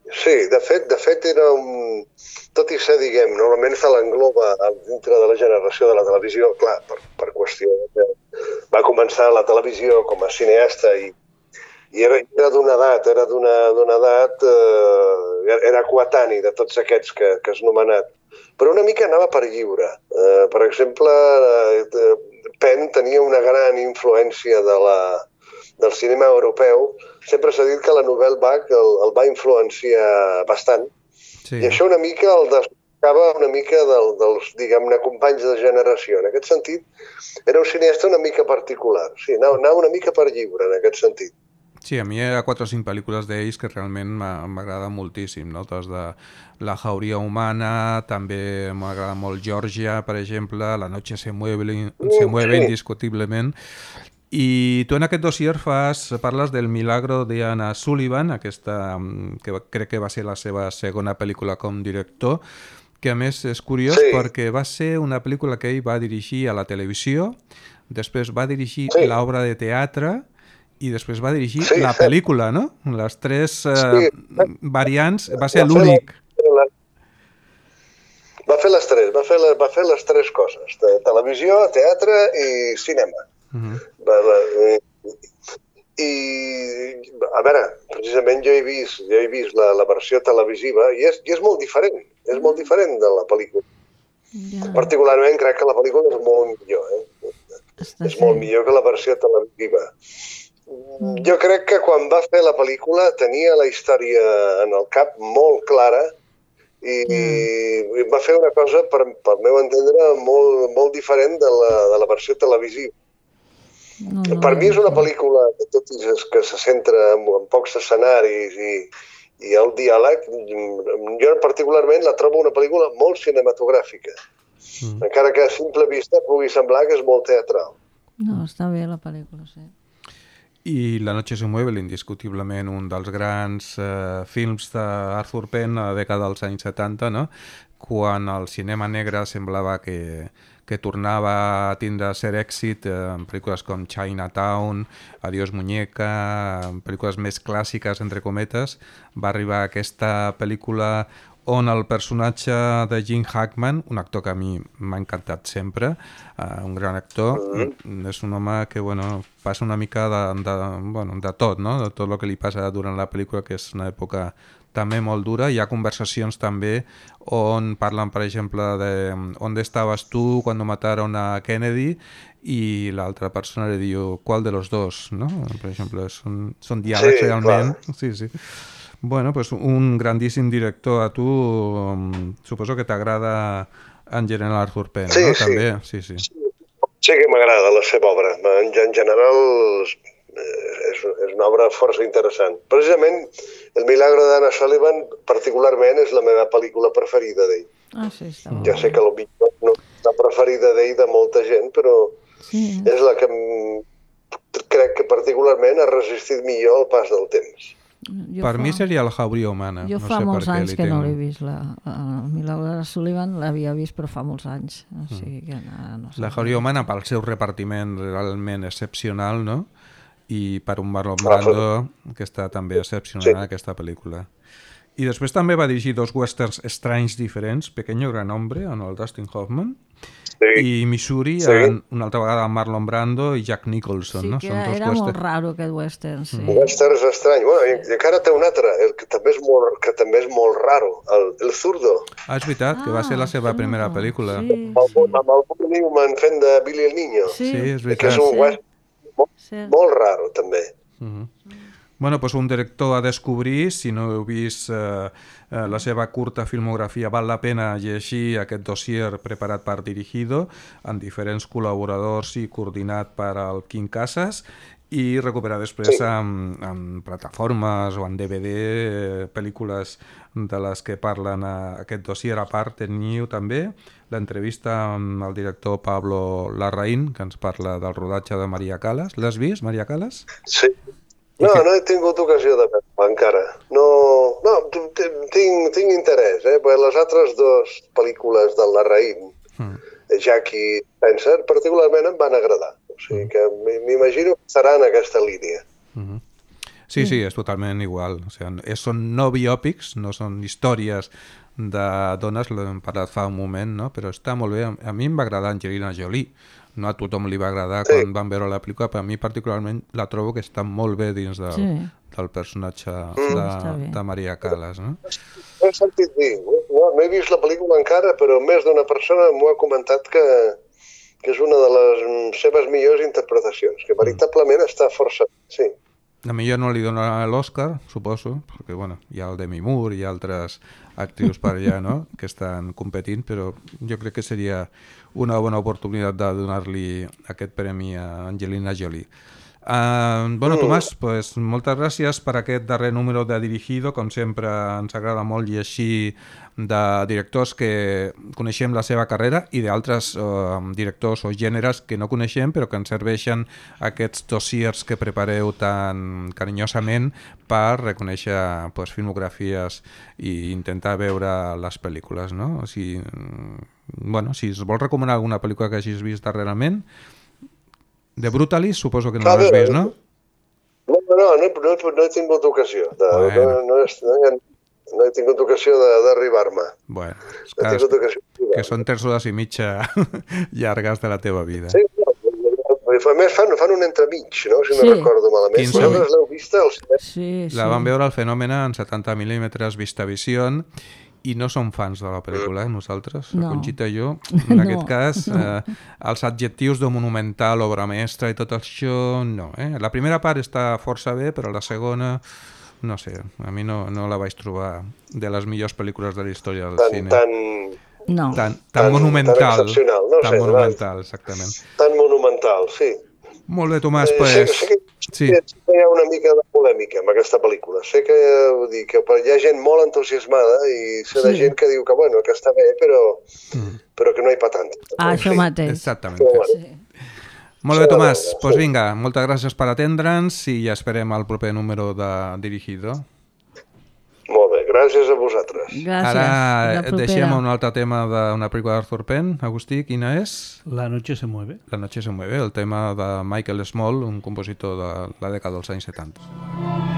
sí, de fet, de fet era un... Tot i ser, diguem, normalment se l'engloba dintre de la generació de la televisió, clar, per, per qüestió que va començar a la televisió com a cineasta i, i era, era d'una edat, era d'una edat, eh, era coetani de tots aquests que, que has nomenat, però una mica anava per lliure. Eh, per exemple, eh, Penn tenia una gran influència de la, del cinema europeu. Sempre s'ha dit que la Nouvelle Vague el, el va influenciar bastant. Sí. I això una mica el destacava una mica del, dels, diguem-ne, companys de generació. En aquest sentit, era un cineasta una mica particular. Sí, anava, anava una mica per lliure, en aquest sentit. Sí, a mi hi ha quatre o cinc pel·lícules d'ells que realment m'agrada moltíssim, no? Des de La jauria humana, també m'agrada molt Georgia, per exemple, La noche se mueve, se mueve sí. indiscutiblement. I tu en aquest dossier fas, parles del Milagro d'Anna Sullivan, aquesta, que crec que va ser la seva segona pel·lícula com director, que a més és curiós sí. perquè va ser una pel·lícula que ell va dirigir a la televisió, després va dirigir sí. l'obra de teatre i després va dirigir sí, la pel·lícula, no? Les tres eh, sí. variants, va ser l'únic. Va fer les tres, va fer, la, va fer les tres coses, televisió, teatre i cinema. Uh-huh. Va, va, i, a veure, precisament jo he vist, jo he vist la, la versió televisiva i és, i és molt diferent, és molt diferent de la pel·lícula. Yeah. Particularment crec que la pel·lícula és molt millor, eh? Està és molt millor que la versió televisiva. Mm. Jo crec que quan va fer la pel·lícula tenia la història en el cap molt clara i, mm. i va fer una cosa, per, per meu entendre, molt, molt diferent de la, de la versió televisiva. No, no, per mi és una pel·lícula que tot és que se centra en, en pocs escenaris i, i el diàleg. Jo particularment la trobo una pel·lícula molt cinematogràfica, mm. encara que a simple vista pugui semblar que és molt teatral. No, està bé la pel·lícula, sí. I La noche se mueve, indiscutiblement un dels grans eh, films d'Arthur Penn a la dècada dels anys setanta, no? Quan el cinema negre semblava que, que tornava a tindre ser èxit eh, en pel·lícules com Chinatown, Adiós muñeca, en pel·lícules més clàssiques, entre cometes, va arribar aquesta pel·lícula on el personatge de Gene Hackman, un actor que a mi m'ha encantat sempre, uh, un gran actor, mm. és un home que bueno, passa una mica de, de, bueno, de tot, no? De tot el que li passa durant la pel·lícula, que és una època també molt dura. Hi ha conversacions també on parlen, per exemple, de on estaves tu quan mataron a Kennedy i l'altra persona li diu qual de los dos, no? Per exemple, són, són diàlegs sí, realment. Clar. Sí, sí. Bueno, pues un grandíssim director. A tu um, suposo que t'agrada en general Arthur Penn, sí, no? Sí. També, sí, sí. Sí que m'agrada la seva obra. En, en general és, és una obra força interessant. Precisament El Milagro d'Anna Sullivan particularment és la meva pel·lícula preferida d'ell. Ah, sí, està ja sé que potser no és la preferida d'ell de molta gent, però sí. És la que crec que particularment ha resistit millor el pas del temps. Jo per fa... mi seria La jauria humana. Jo no fa sé molts anys que tengo... no l'he vist. La, el Milagro de Sullivan l'havia vist, però fa molts anys. O sigui que no, no sé. La jauria humana pel seu repartiment realment excepcional, no? I per un Marlon Brando, que està també excepcional sí. en aquesta pel·lícula. I després també va dirigir dos westerns estranys diferents, Pequeño Gran Hombre, amb el Dustin Hoffman, sí. i Missouri, sí. en, una altra vegada amb Marlon Brando i Jack Nicholson. Sí, no? que Són dos era western... molt raro aquest western. Sí. Mm. Westerns estrany. Bueno, i, i encara té un altre, el que també és molt, que també és molt raro, el, el Zurdo. Ah, és veritat, ah, que va ser la seva primera pel·lícula. Sí, amb, sí. amb el Paul Newman fent de Billy el Niño. Sí, sí és veritat. Que és un sí. western molt, sí. molt raro, també. Uh-huh. Bueno, pues un director a descobrir. Si no heu vist eh, eh, la seva curta filmografia, val la pena llegir aquest dossier preparat per Dirigido, amb diferents col·laboradors i coordinat per al Quim Casas, i recuperar després sí. en, en plataformes o en D V D eh, pel·lícules de les que parlen a aquest dossier. A part teniu també l'entrevista amb el director Pablo Larraín, que ens parla del rodatge de Maria Callas. L'has vist, Maria Callas? Sí. No, no he tingut ocasió de veure encara. No, no tinc, tinc interès, eh? Perquè les altres dues pel·lícules del Larraín, mm. Jackie Spencer, particularment em van agradar. O sigui que m'imagino que serà en aquesta línia. Mm-hmm. Sí, sí, és totalment igual. O sigui, són no biòpics, no són històries de dones, l'hem parlat fa un moment, no? Però està molt bé. A mi em va agradar Angelina Jolie. No a tothom li va agradar sí. quan van veure la pel·lícula, però a mi particularment la trobo que està molt bé dins del, sí. del personatge mm. de, de Maria Callas. No? Ho he sentit dir. No, no he vist la pel·lícula encara, però més d'una persona m'ho ha comentat que, que és una de les seves millors interpretacions, que veritablement mm. està força... Sí. A millor no li donarà l'Oscar, suposo, perquè bueno, hi ha el Demi Moore i altres actrius per allà, no?, que estan competint, però jo crec que seria una bona oportunitat de donar-li aquest premi a Angelina Jolie. Uh, bueno, Tomàs, pues, moltes gràcies per aquest darrer número de Dirigido. Com sempre, ens agrada molt llegir de directors que coneixem la seva carrera i d'altres uh, directors o gèneres que no coneixem però que ens serveixen aquests dossiers que prepareu tan carinyosament per reconèixer pues, filmografies i intentar veure les pel·lícules, no? O sigui, bueno, si es vol recomanar alguna pel·lícula que hagis vist darrerament, de Brutalis suposo que no l'has vist, no? No, no, no, no, no, no he tingut ocasió. De, bueno. no, no, no, no he tingut ocasió d'arribar-me. Bueno, és que, no que són tres hores i mitja llargues de la teva vida. Sí, no, a més fan, fan un entremig, no? Si sí. no recordo malament. quinze Vosaltres l'heu vista al cinema? Sí, sí. La vam veure al Fenòmena en setanta mil·límetres Vistavision i no som fans de la pel·lícula, eh, nosaltres, no. Conxita i jo. En no. aquest cas, eh, els adjectius de monumental, obra mestra i tot això, no. Eh? La primera part està força bé, però la segona, no sé, a mi no, no la vaig trobar de les millors pel·lícules de la història del tan, cine. Tan, no. tan, tan, tan monumental. Tan excepcional, no? Tan sé, monumental, exactament. Tan monumental, sí. Molt bé, Tomàs, eh, pues... Sé, sé, que, sí. sé que hi ha una mica de polèmica amb aquesta pel·lícula. Sé que, vull dir, que hi ha gent molt entusiasmada i sé de sí. gent que diu que, bueno, que està bé, però, mm. però que no hi pa tant. Ah, això sí, mateix. Exactament. Però, bueno. sí. Molt bé, Tomàs. Doncs pues vinga, moltes gràcies per atendre'ns i ja esperem el proper número de Dirigido. Molt bé, gràcies a vosaltres. Gràcies. Ara deixem un altre tema d'una pel·lícula d'Arthur Penn. Agustí, quina és? La noche se mueve. La noche se mueve, el tema de Michael Small, un compositor de la dècada dels anys setanta.